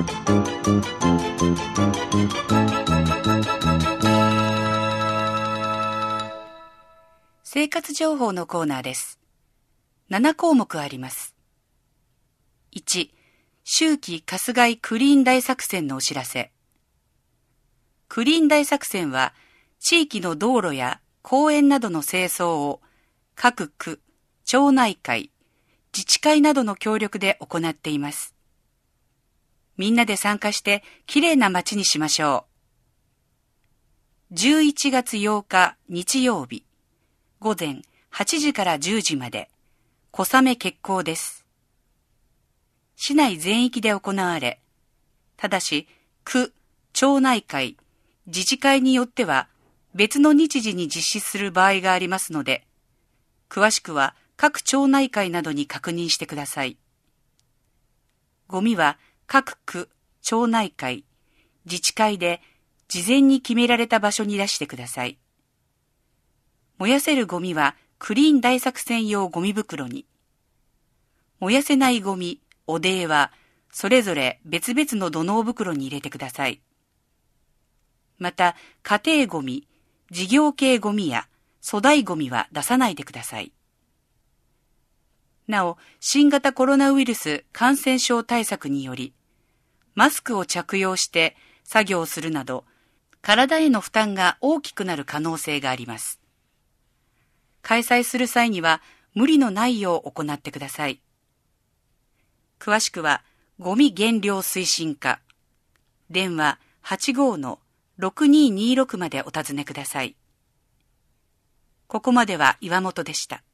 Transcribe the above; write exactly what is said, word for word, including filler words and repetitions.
生活情報のコーナーです。なな項目あります。いち、秋季かすがいクリーン大作戦のお知らせ。クリーン大作戦は、地域の道路や公園などの清掃を各区、町内会、自治会などの協力で行っています。みんなで参加してきれいな街にしましょう。じゅういちがつようか日曜日、午前はちじからじゅうじまで、小雨決行です。市内全域で行われ、ただし、区、町内会、自治会によっては別の日時に実施する場合がありますので、詳しくは各町内会などに確認してください。ゴミは各区、町内会、自治会で事前に決められた場所に出してください。燃やせるゴミはクリーン大作戦用ゴミ袋に。燃やせないゴミ、汚泥はそれぞれ別々の土のう袋に入れてください。また、家庭ゴミ、事業系ゴミや粗大ゴミは出さないでください。なお、新型コロナウイルス感染症対策により、マスクを着用して作業するなど、体への負担が大きくなる可能性があります。開催する際には無理のないよう行ってください。詳しくはゴミ減量推進課、電話 はちごーのろくにーにーろく までお尋ねください。ここまでは岩本でした。